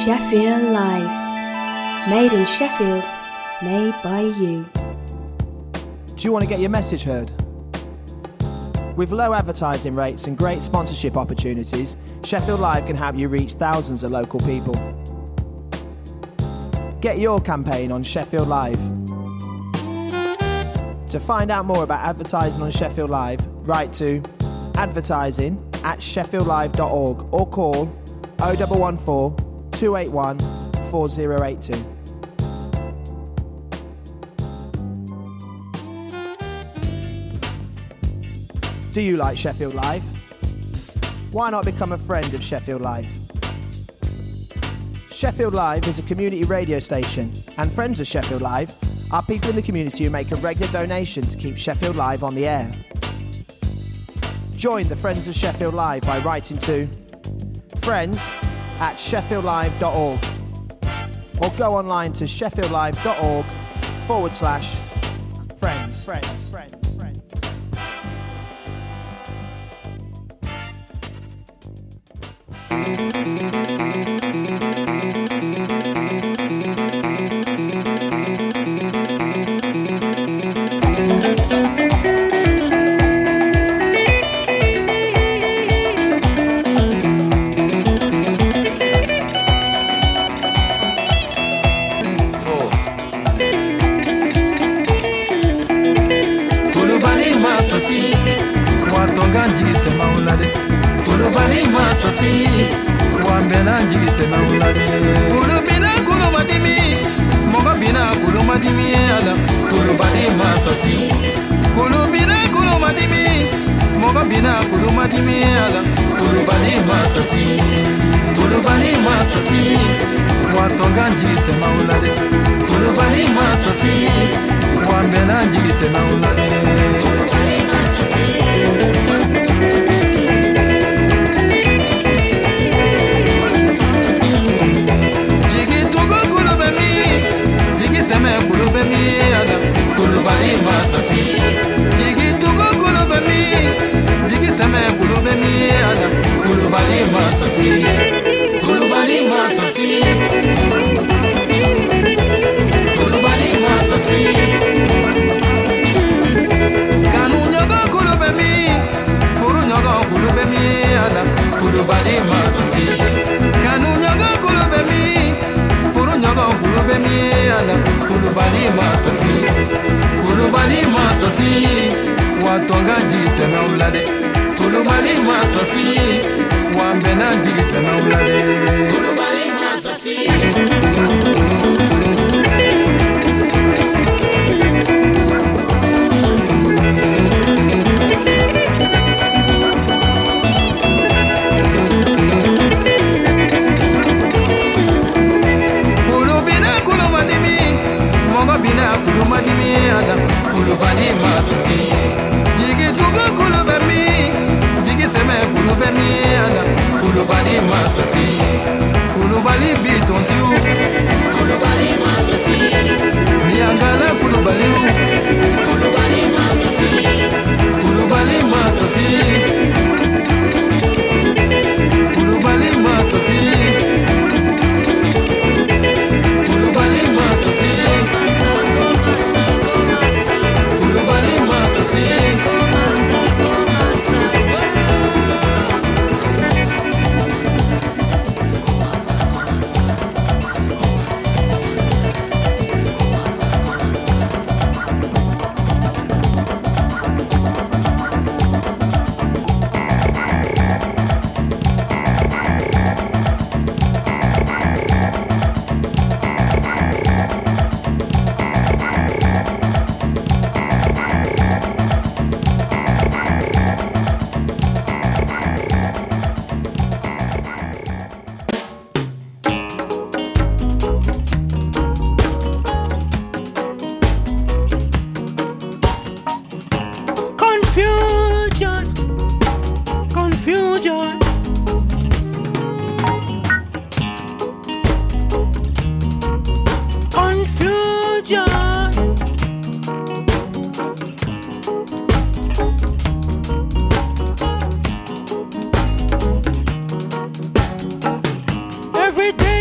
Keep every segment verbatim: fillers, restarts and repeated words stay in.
Sheffield Live. Made in Sheffield, made by you. Do you want to get your message heard? With low advertising rates and great sponsorship opportunities, Sheffield Live can help you reach thousands of local people. Get your campaign on Sheffield Live. To find out more about advertising on Sheffield Live, write to advertising at sheffield live dot org or call oh one one four, two eight one, four oh eight two. Do you like Sheffield Live? Why not become a friend of Sheffield Live? Sheffield Live is a community radio station, and friends of Sheffield Live are people in the community who make a regular donation to keep Sheffield Live on the air. Join the Friends of Sheffield Live by writing to friends at sheffield live dot org or go online to sheffield live dot org forward slash friends. Friends. Friends.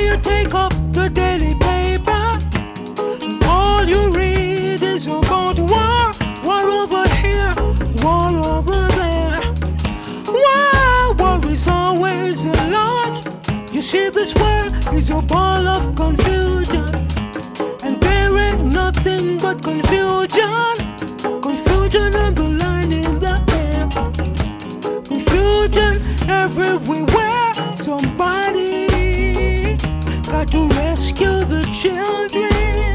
you take up the daily paper, all you read is about war. War over here, war over there. War, war is always a lot. You see, this world is a ball of confusion, and there ain't nothing but confusion. Confusion underlining the air. Confusion everywhere. Somebody got to rescue the children.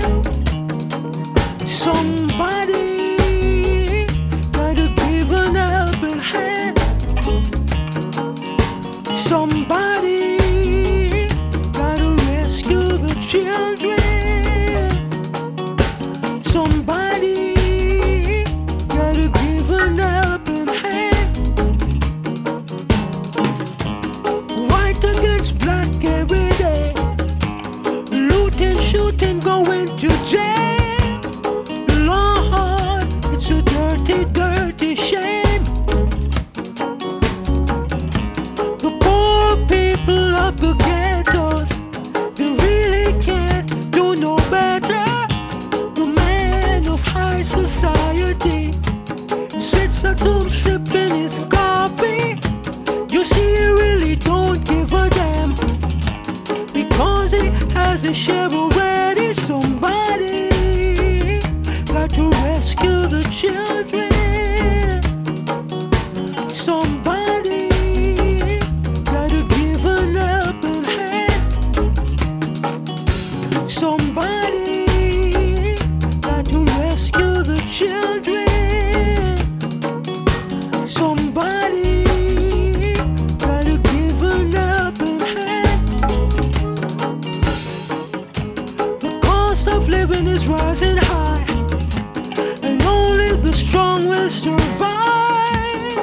Somebody got to give an helping hand. Somebody got to rescue the children. Somebody got to give an helping hand. White against black every day. Looting, shooting, going to jail. Lord, it's a dirty, dirty shame. The poor people of the ghettos, they really can't do no better. The man of high society sits at home sipping his coffee. You see, he really don't give a damn, because he has a share already. Somebody got to rescue the children. Somebody got to give an helping hand. Somebody got to rescue the children. Somebody got to give an helping hand. The cost of living is rising high, and only the strong will survive.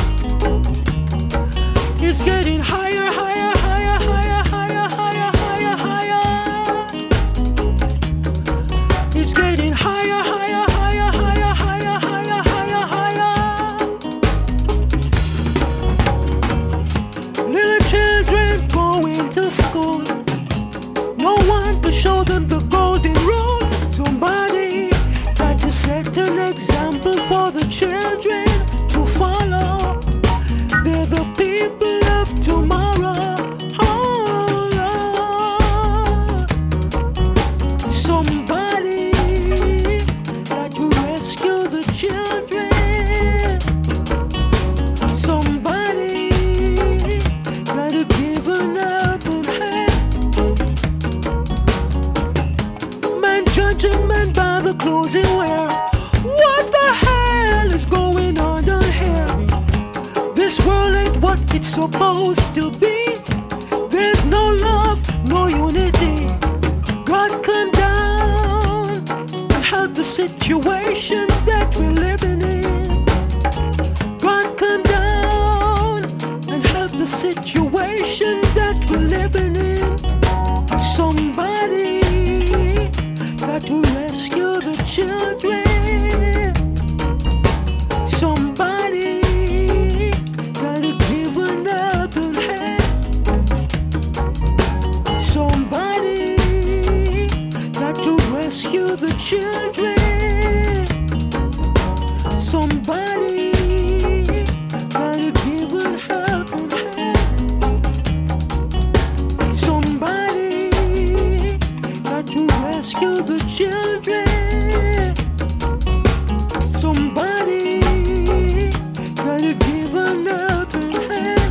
It's getting higher, higher, higher, higher, higher, higher, higher, higher. It's getting higher, higher, higher, higher, higher, higher, higher, higher. Little children going to school, no one to show them the golden rule. Somebody got to set an example for the children to follow. They're the people of tomorrow. Oh Lord, somebody got to rescue the children. Somebody got to give an helping hand. Man judging man by the clothes he wear. What the hell is going on down here? This world ain't what it's supposed to be. There's no love, no unity. God come down and help the situation that we're living in. God come down and help the situation that we're living in. Somebody got to rescue the children. Somebody got to give an helping hand. Somebody got to rescue the children. Somebody got to give an helping hand. Somebody got to rescue the children. Somebody got to give an helping hand.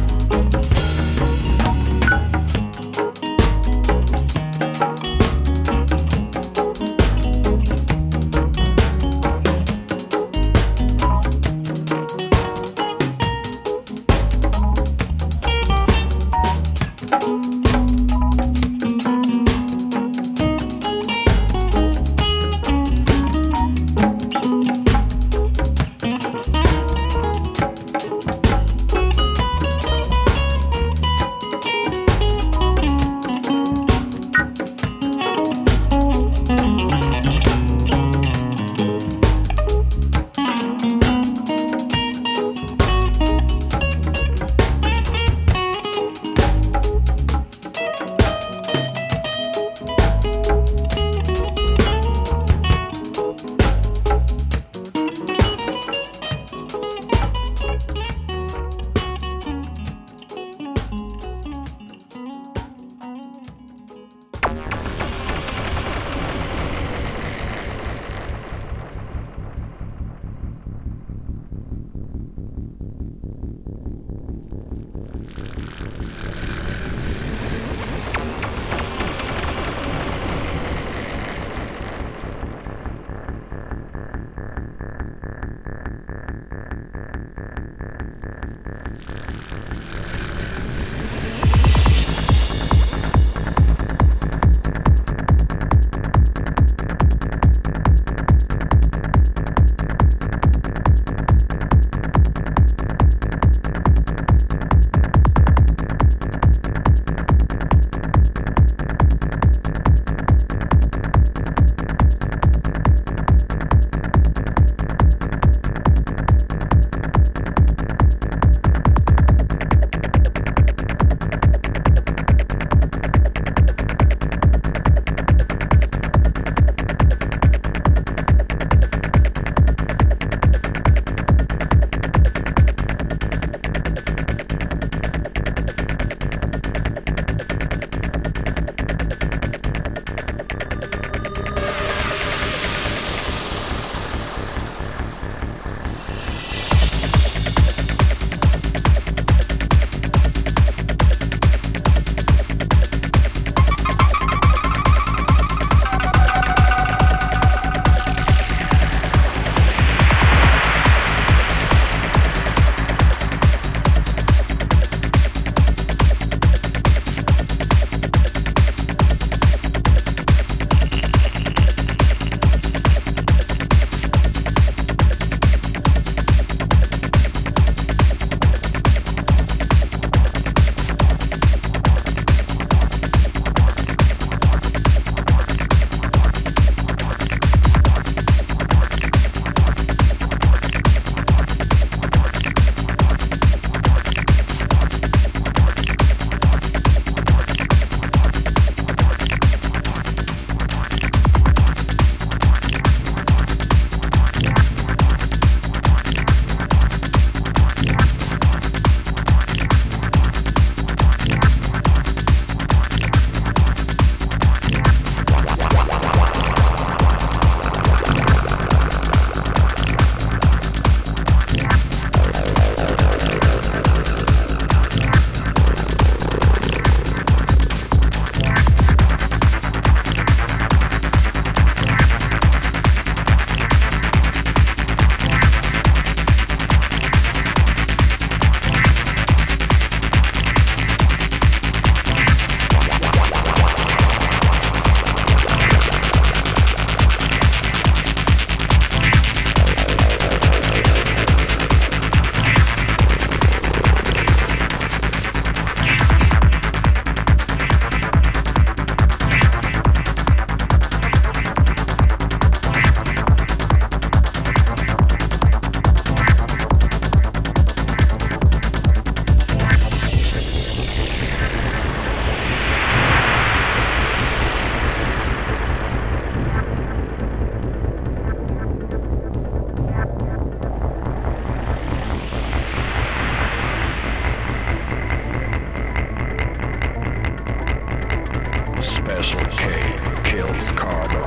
Special K kills karma.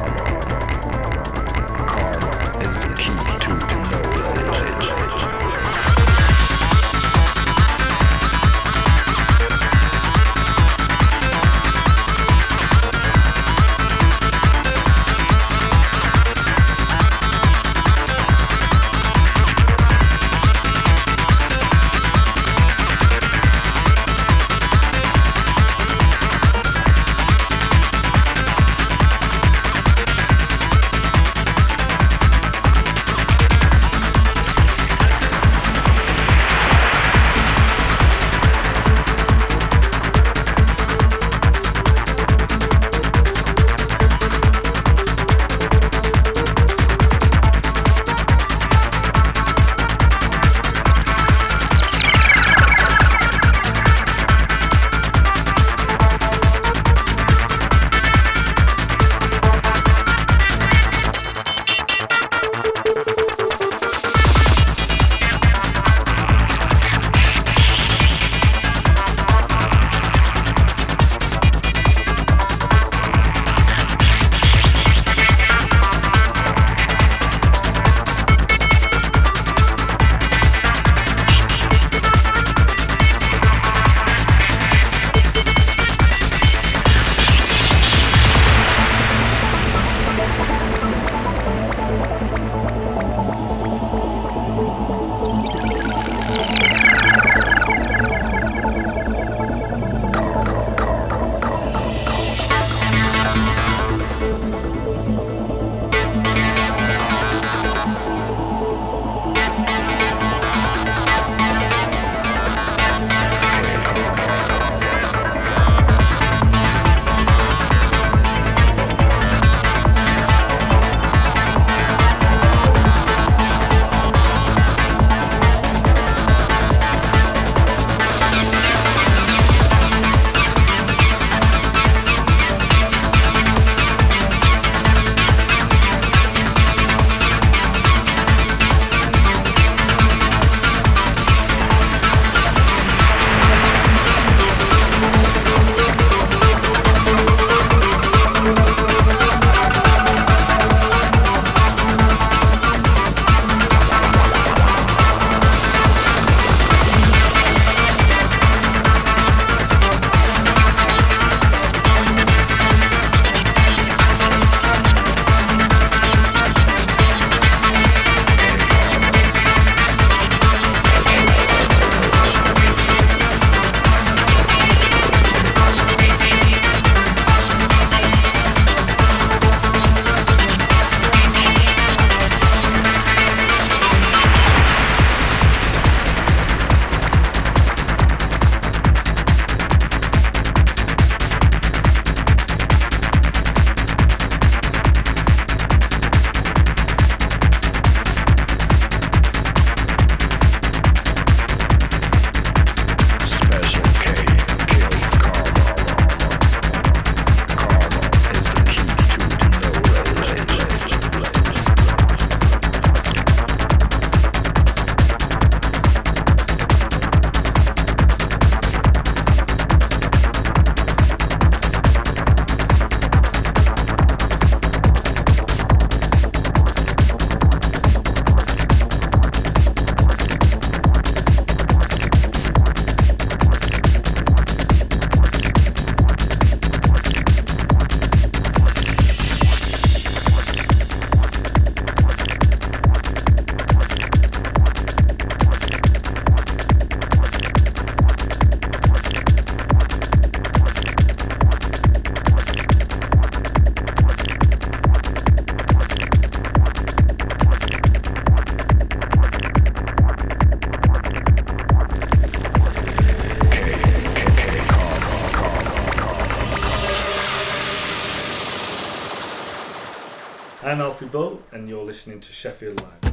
Karma is the key to knowledge. I'm Alfie Bow, and you're listening to Sheffield Live.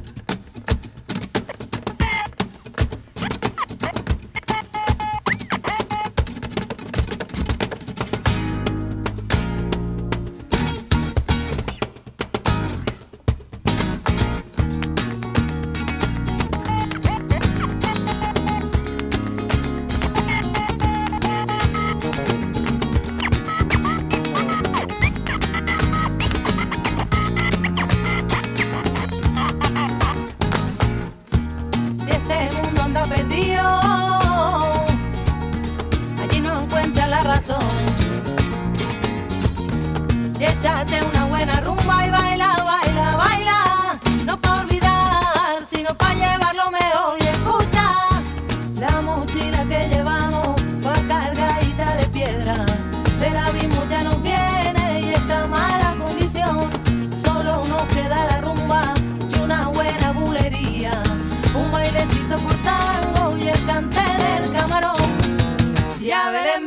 Échate una buena rumba y baila, baila, baila. No pa' olvidar, sino pa' llevar lo mejor. Y escucha, la mochila que llevamos va cargadita de piedra. Del abismo ya nos viene y esta mala condición. Solo nos queda la rumba y una buena bulería. Un bailecito por tango y el cante del camarón. Ya veremos.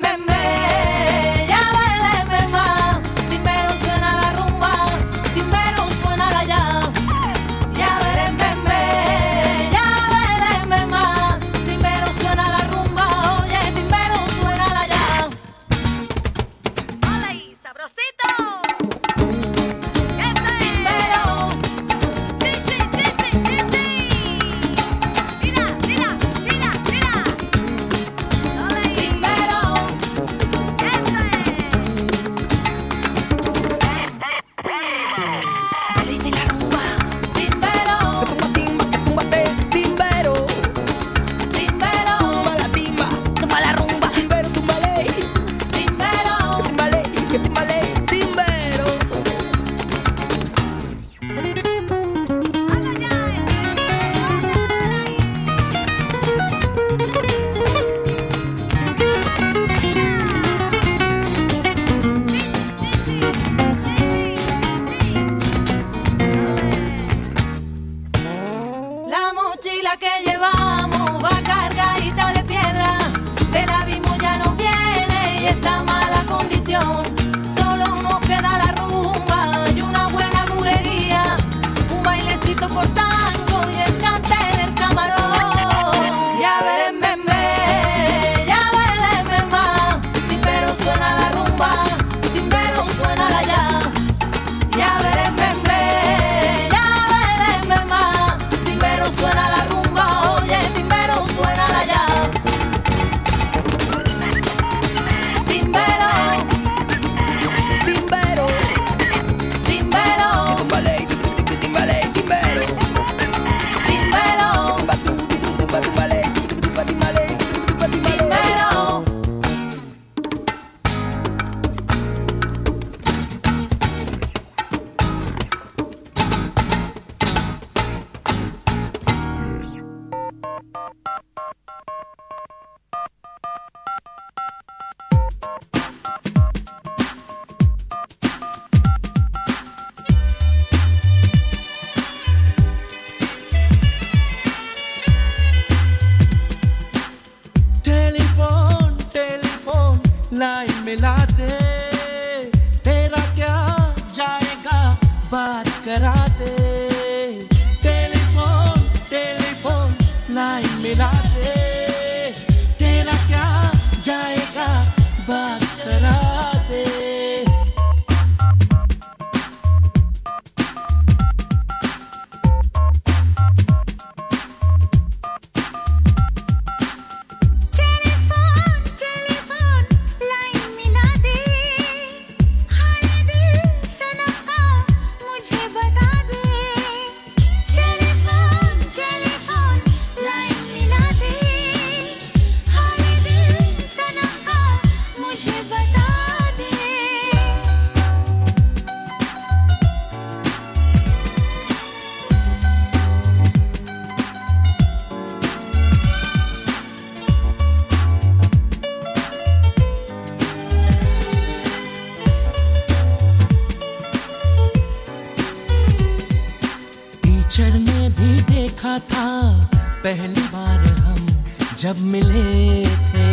जब मिले थे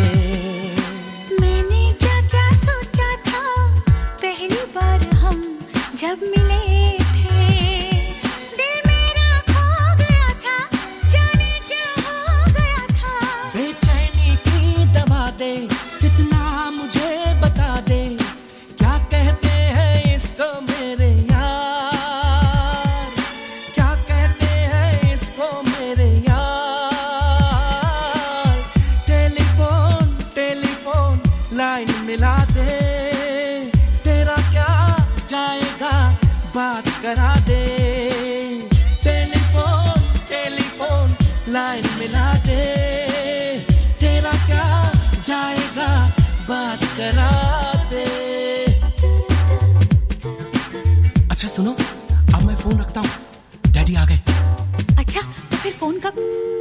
मैंने क्या क्या सोचा था पहली बार हम जब मिले थे दिल मेरा खो गया था जाने क्या हो गया था बेचैनी की दवा दे कितना मुझे बता दे क्या कहते हैं इसको मेरे यार क्या कहते हैं इसको मेरे यार अच्छा सुनो, अब मैं फोन रखता हूँ, डैडी आ गए। अच्छा तो फिर फोन कब?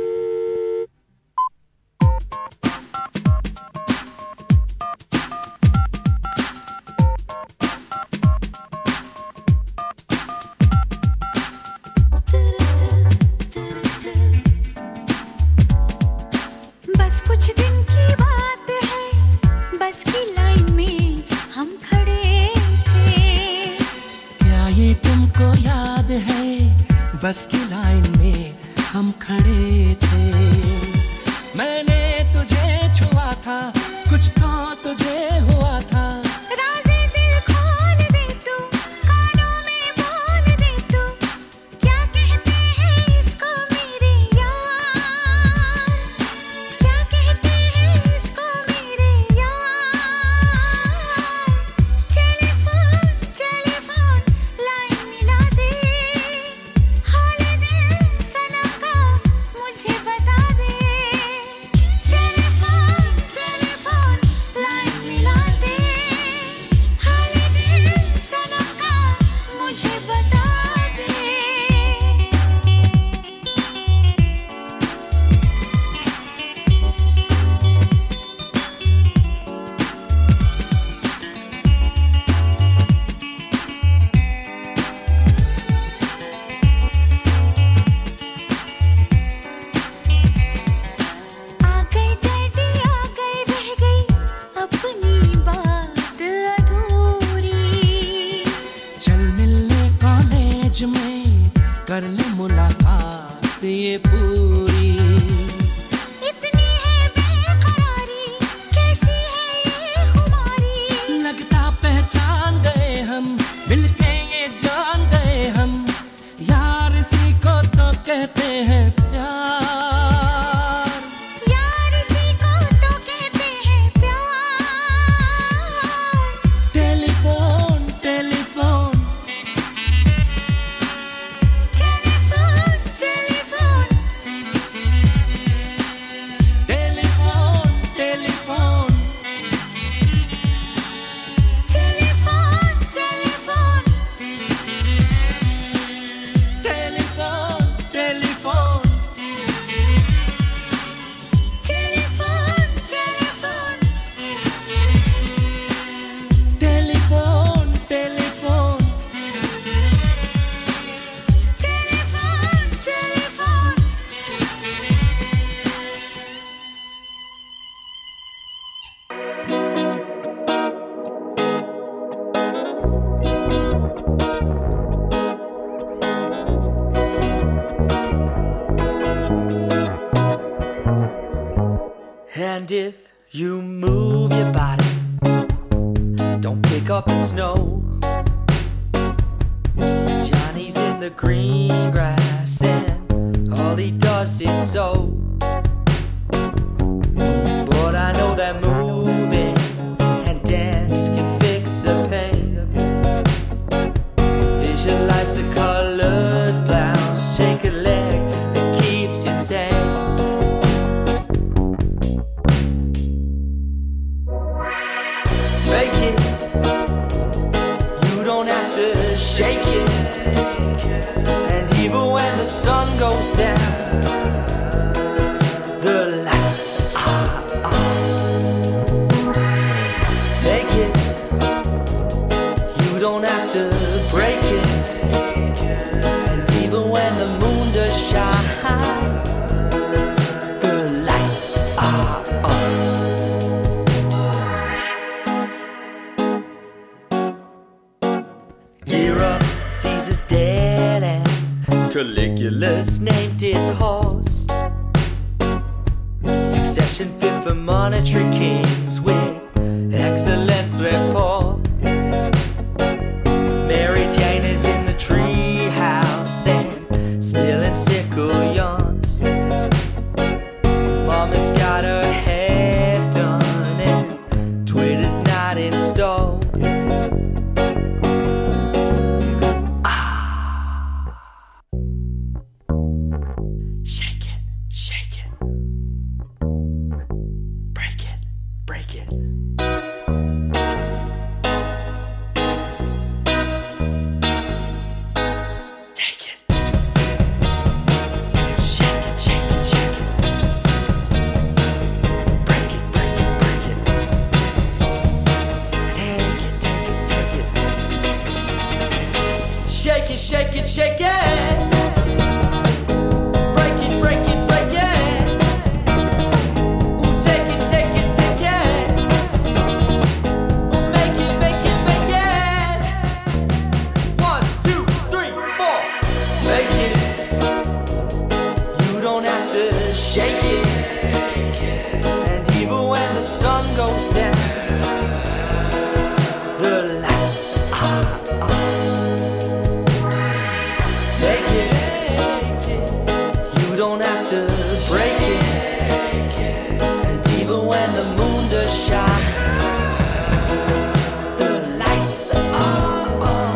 बस कुछ दिन की बात है, बस की लाइन में हम खड़े थे। क्या ये तुमको याद है, बस की लाइन में हम खड़े थे। मैंने तुझे छुआ था, कुछ तो तुझे हुआ था। राज़े दिल खोल दे तू, कानों में बोल दे तू, क्या कहते हैं इसको मेरे यार, क्या कहते हैं इसको मेरे यार। टेलीफोन टेलीफोन लाइन मिला दे, हाल दिल सनम का मुझे बता दे। टेलीफोन टेलीफोन लाइन मिला दे, हाल दिल सनम का मुझे बता दे। आ गई डैडी आ गई, रह गई अपनी बात अधूरी। चल मिलने कॉलेज में, कर ले मुलाकात ये पूरी। इतनी है बेकरारी, कैसी है ये खुमारी। लगता पहचान गए हम, मिलके ये जान गए हम, यार इसी को तो कहते हैं प्यार। यार इसी को तो कहते हैं प्यार। Telephone telephone telephone telephone telephone telephone telephone telephone telephone telephone telephone telephone telephone telephone telephone telephone. And if you move your body, don't pick up the snow. Johnny's in the green grass and all he does is sow. But I know that moving and dance can fix the pain. Visualize the colored blouse, shake a leg that keeps you sane. Fake it, you don't have to shake it. And even when the sun goes down, the lights are on. Take it, you don't have to break it. And even when the moon does shine, the lights are on. Gear up, Caesar's dead and Caligula's named his horse. Succession fit for monetary kings with excellent rapport. Mary Jane is in the tree house and spilling sickle yarns. Mama's got her hair done and Twitter's not installed. Shake it, shake it. Break it, break it. shake it. Break it, break it, break it. Ooh, take it, take it, take it. Ooh, make it, make it, make it. One, two, three, four. Make it. You don't have to shake it. And even when the sun goes down, the lights are on. Take it. You don't have to break it. And even when the moon does shine, the lights are on.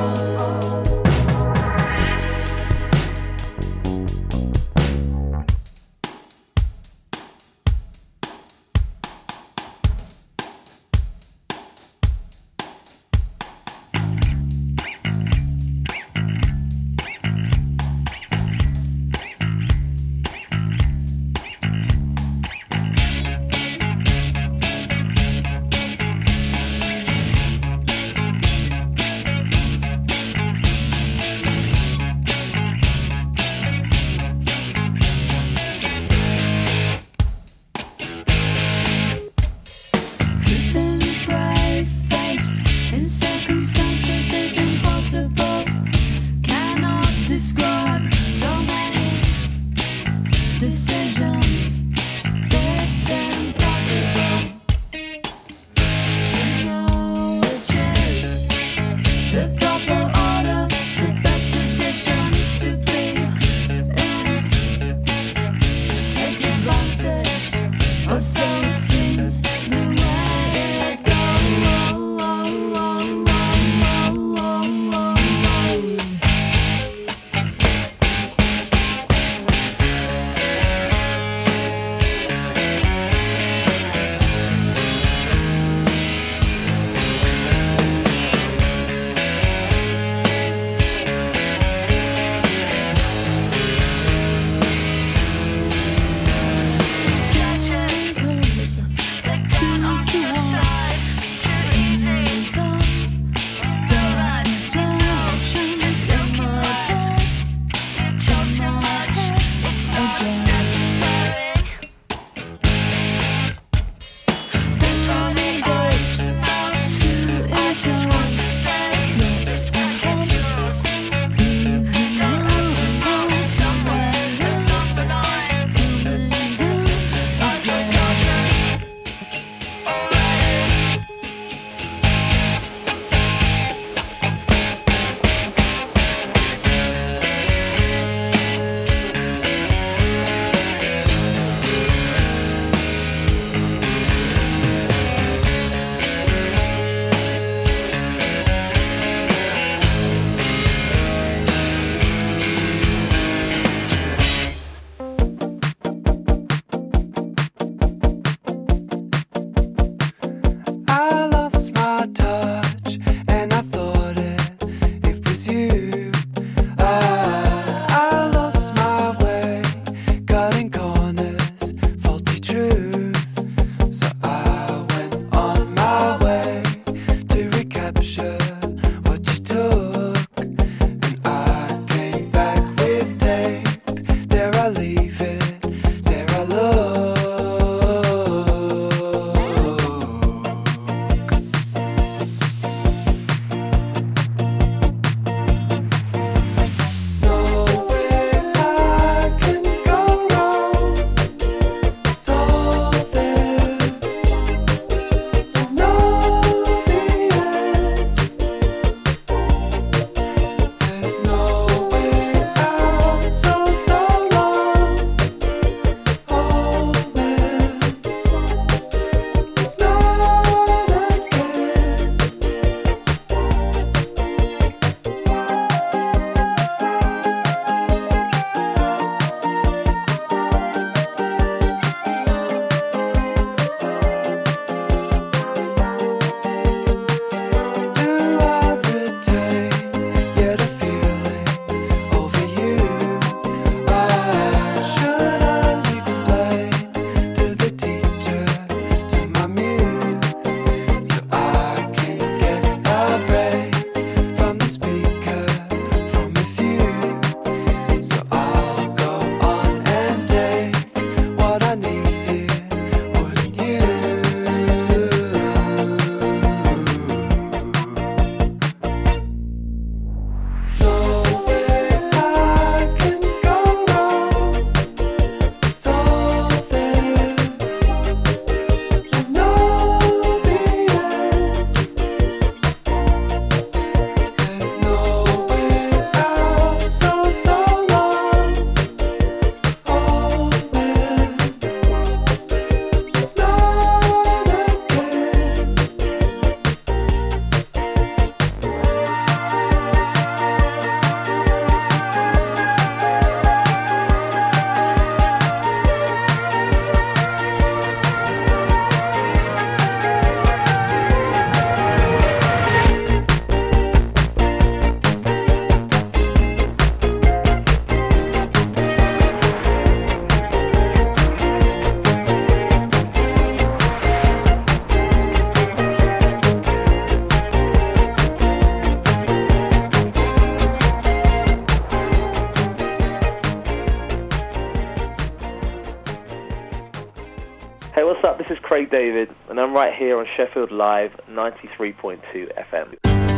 what's up? This is Craig David, and I'm right here on Sheffield Live ninety-three point two F M.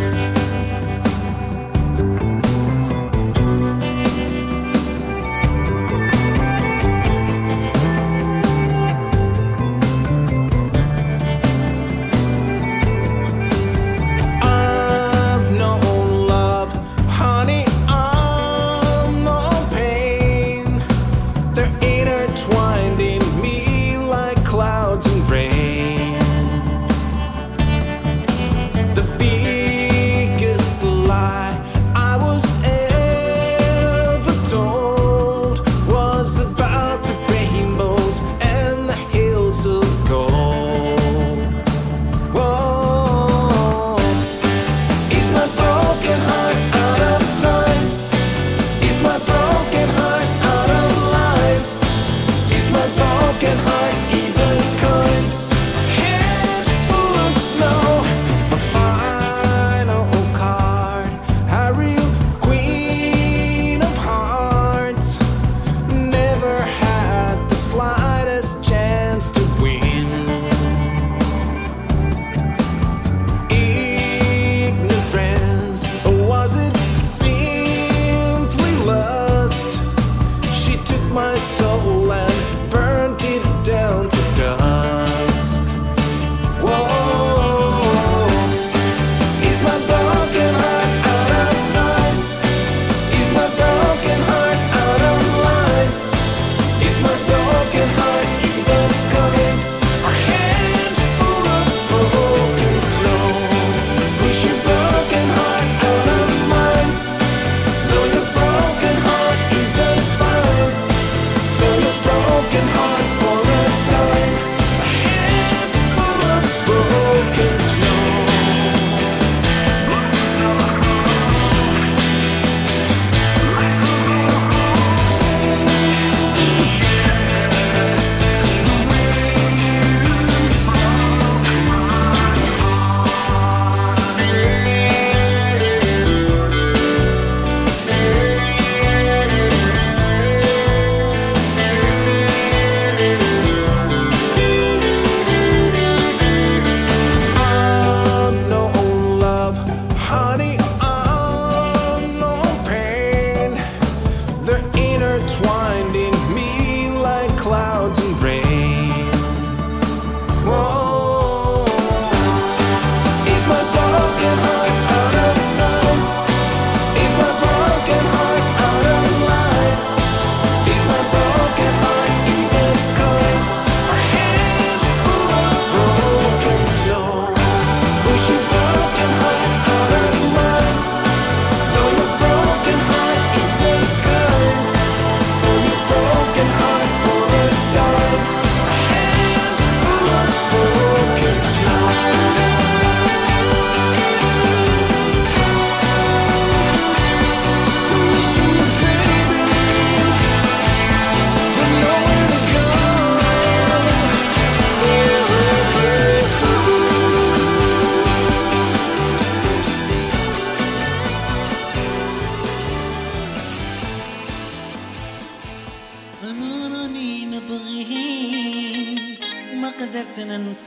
قدرت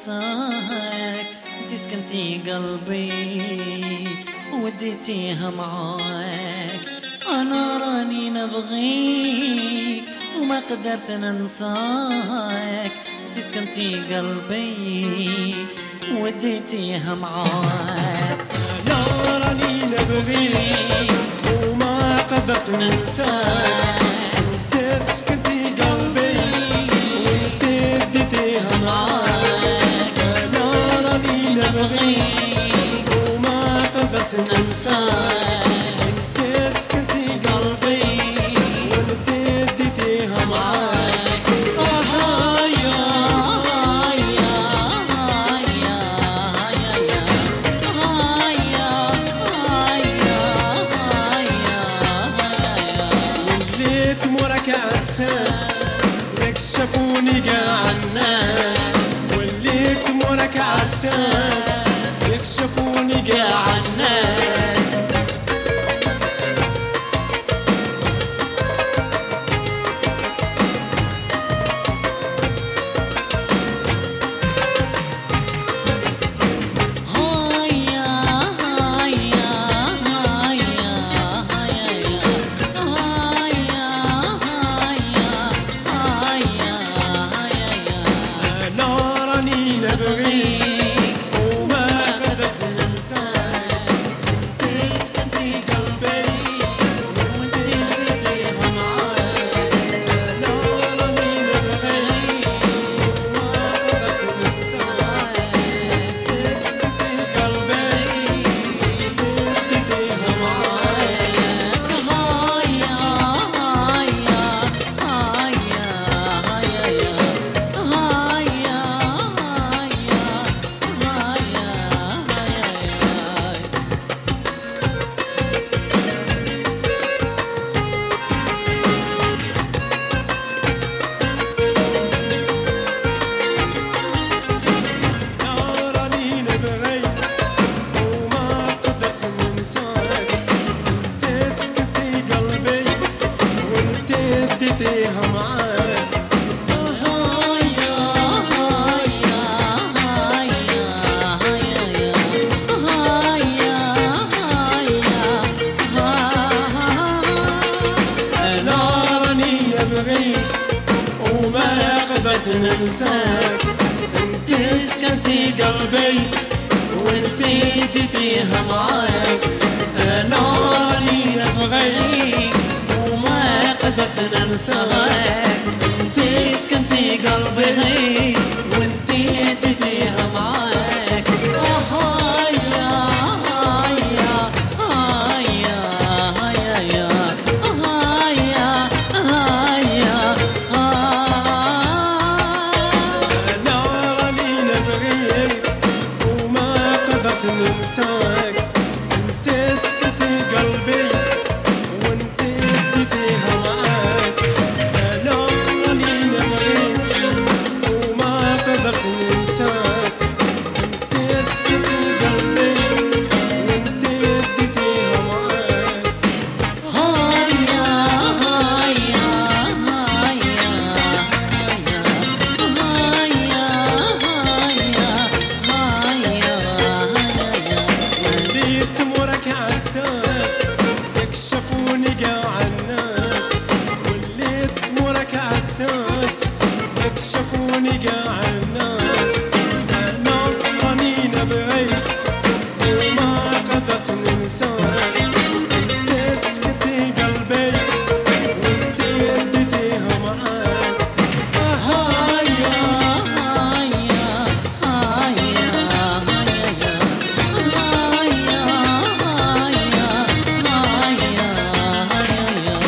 ننساك تسكنتي قلبي وديتيها معاك أنا راني نبغيك وما قدرت ننساك تسكنتي قلبي وديتيها معاك أنا راني نبغيك وما قدرت ننساك تسكنتي قلبي وديتيها معاك أنا راني نبغيك وما قدرت ننساك تسكنتي قلبي وديتيها معاك آه يا يا يا يا يا آه يا وليت موراك عساس يكشفوني قاع الناس وليت موراك عساس يكشفوني قاع الناس تديها معاك أنا راني أبغيك وما قدرت ننساك انت سكنتي قلبي وانت تديها معاك أنا راني أبغيك وما قدرت ننساك انت سكنتي قلبي وانت تديها معاك هايا هايا هايا هايا هايا هايا أنا راني نبغيك وما قدرت ننساك انت سكتي قلبي وانت تديها معاك أنا راني نبغيك وما قدرت ننساك انت سكتي قلبي وانت تديها معاك هايا هايا هايا هايا هايا هايا وليت تمرك عالساس يكشفوني قاع الناس وليت تمرك عالساس يكشفوني قاع الناس أنا راني نبغيك وما قدرت ننساك انت سكتي قلبي وانت تديها معاك هايا هايا هايا هايا هايا هايا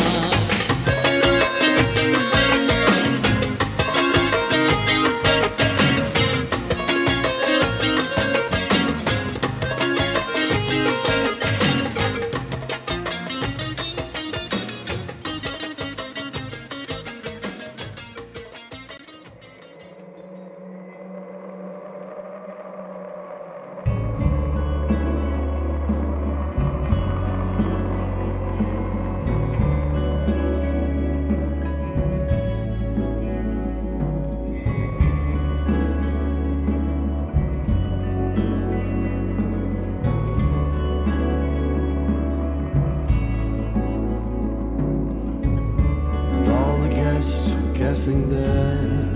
And all the guests were guessing there.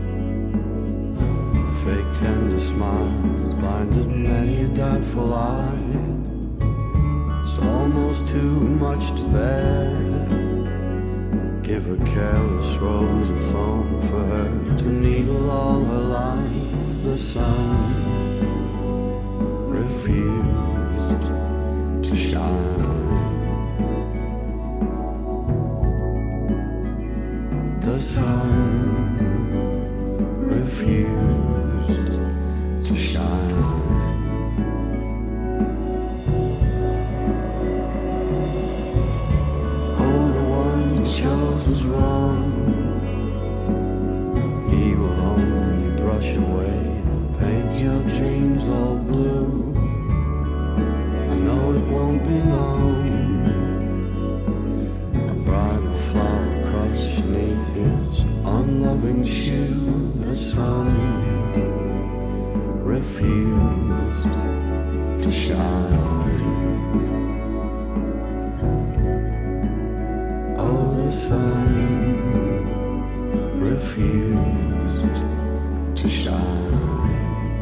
Fake tender smiles blinded many a doubtful eye. It's almost too much to bear. Give a careless rose a thorn for her to needle all her life. The sun refused to shine. The sun refused to shine. Oh, the one you chose was wrong. He will only brush away and paint your dreams all blue. I know it won't be long. A bridal flower crushed beneath his unloving shoe. The sun refused to shine. Oh, the sun refused to shine.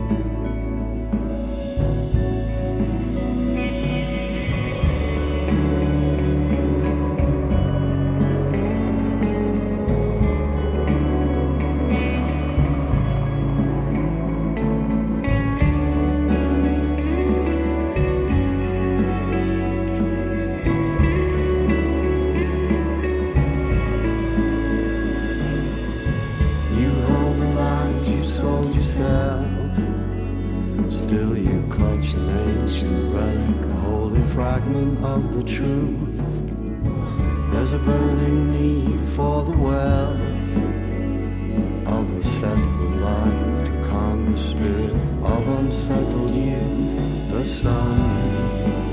You hold the lies you sold yourself. Still you clutch an ancient relic, a holy fragment of the truth. There's a burning need for the wealth of a settled life to calm the spirit of unsettled youth. The sun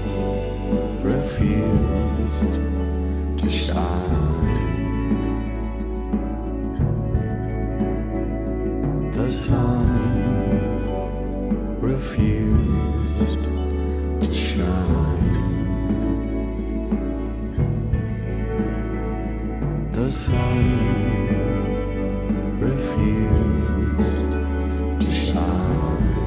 refused to shine. shine. The sun refused to shine.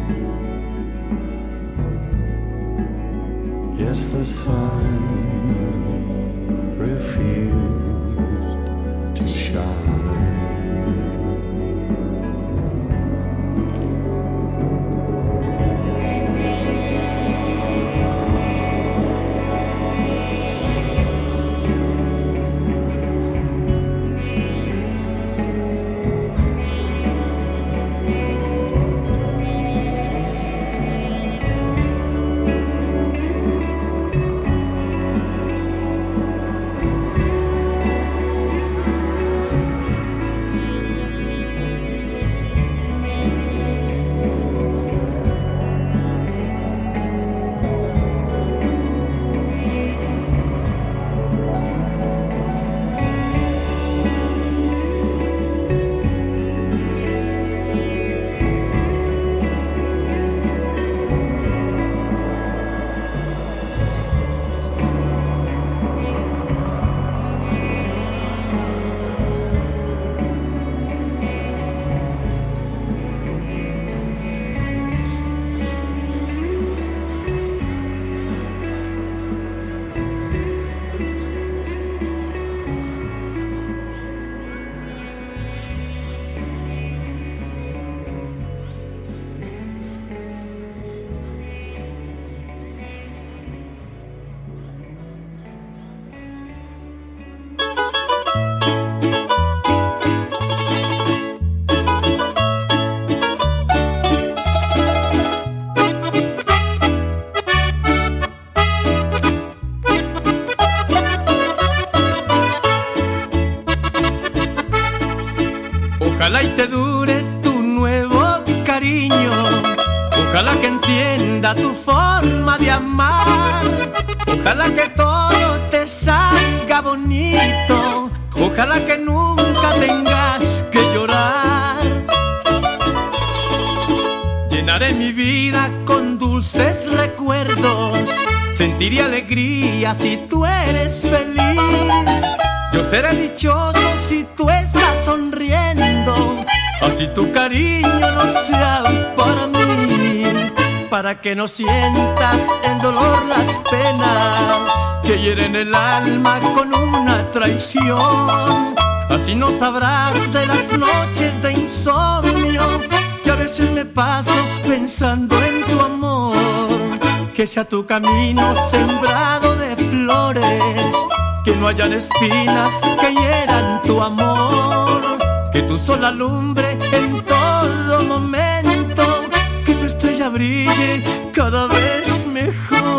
Yes, the sun refused to shine. Ojalá y te dure tu nuevo cariño, ojalá que entienda tu forma de amar, ojalá que todo te salga bonito, ojalá que nunca tengas que llorar. Llenaré mi vida con dulces recuerdos, sentiré alegría si tú eres feliz. Yo seré dichoso si tú estás sonriendo, así tu cariño no sea para mí, para que no sientas el dolor, las penas que hieren el alma con una traición. Así no sabrás de las noches de insomnio que a veces me paso pensando en tu amor. Que sea tu camino sembrado de flores, que no hayan espinas que hieran tu amor, que tu sol alumbre en todo momento, que tu estrella brille cada vez mejor.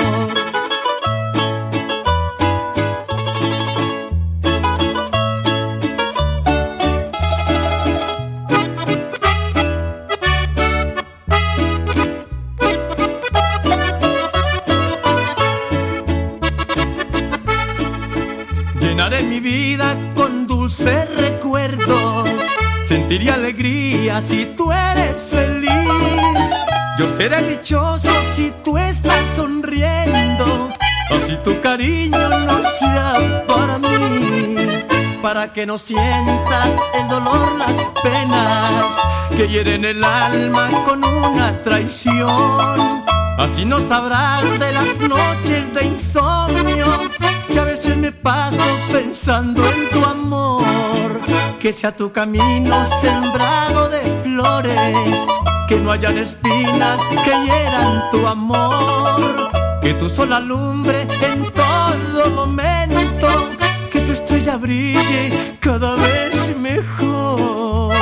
Llenaré mi vida con dulces recuerdos, sentiré alegría si tú eres feliz. Yo seré dichoso si tú estás sonriendo, así tu cariño no sea para mí, para que no sientas el dolor, las penas que hieren el alma con una traición. Así no sabrás de las noches de insomnio que a veces me paso pensando en tu amor. Que sea tu camino sembrado de flores, que no hayan espinas que hieran tu amor, que tu sol alumbre en todo momento, que tu estrella brille cada vez mejor.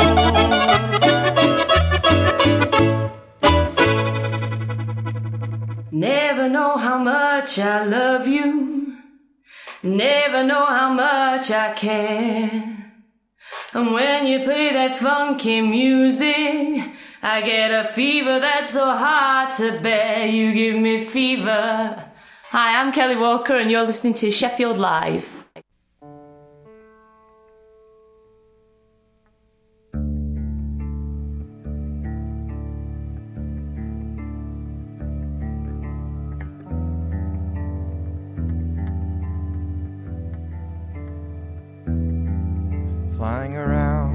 Never know how much I love you, never know how much I care. And when you play that funky music, I get a fever that's so hard to bear. You give me fever. Hi, I'm Kelly Walker and you're listening to Sheffield Live. flying around.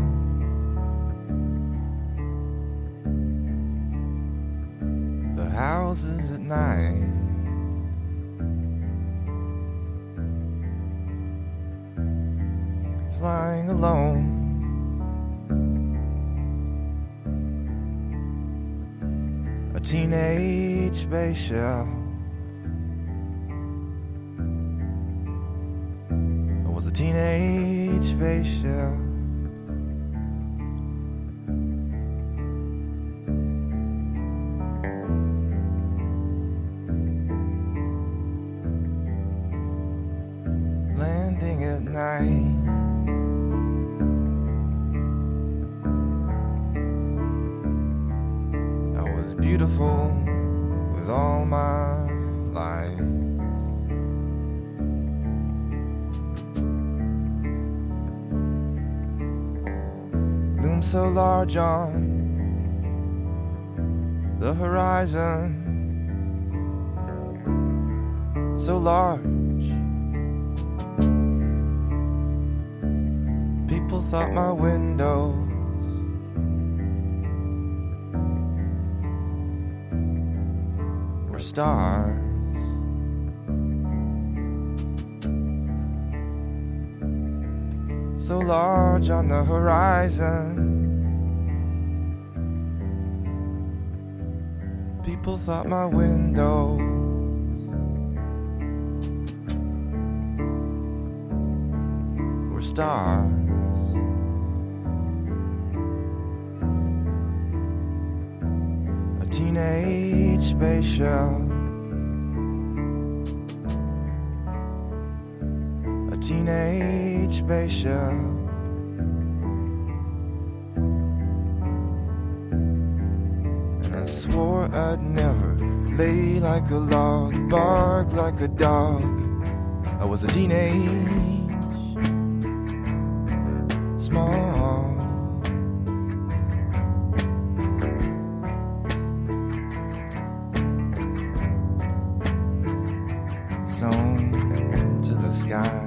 The houses at night. Flying alone. A teenage space shell. It was a teenage space shell. Landing at night. Beautiful with all my lights. Loom so large on the horizon, so large. People thought my window stars. So large on the horizon. People thought my windows were stars. A teenage space shell. A teenage space shell. And I swore I'd never lay like a log, bark like a dog. I was a teenage, small. Sewn to the sky.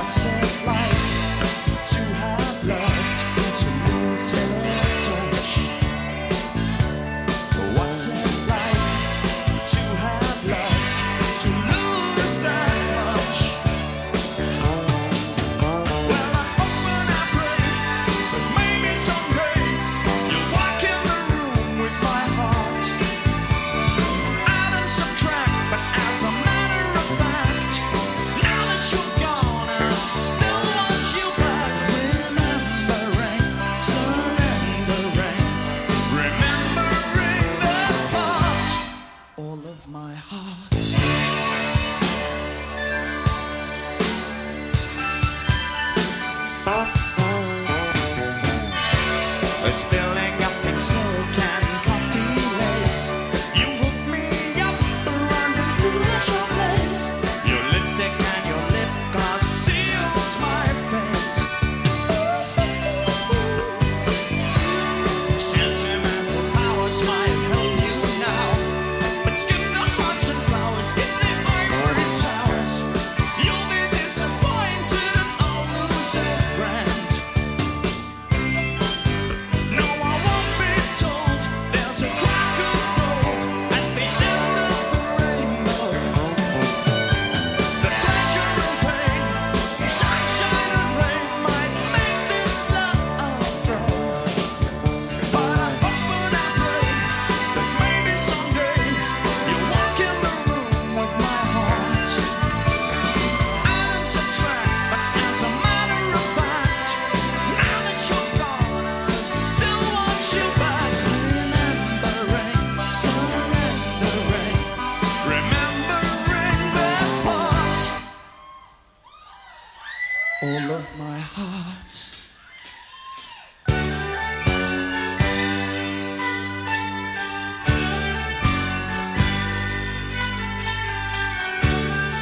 What's it like to have loved and to lose your touch? What's it like to have loved and to lose that much? Well, I hope and I pray that maybe someday you'll walk in the room with my heart. Add and subtract, but as a matter of fact, now that you're gone, I still want you back. Remembering, surrendering, remembering that part, all of my heart. Spilling up pixel can coffee lace. You hook me up around the usual place. Your lipstick and your lip gloss seals my fate. Sentimental powers might help you now, but skip the hearts and flowers, skip the ivory towers. You'll be disappointed and I'll lose a friend. No, I won't be told there's a crack of gold at the end of the rainbow. The pleasure and pain, sunshine and rain might make this love grow. But I hope and I pray that maybe someday you'll walk in the room with my heart. Add and subtract, but as a matter of fact, now that you're gone, I still want you back. Remembering, surrendering, remembering that part, all of my heart.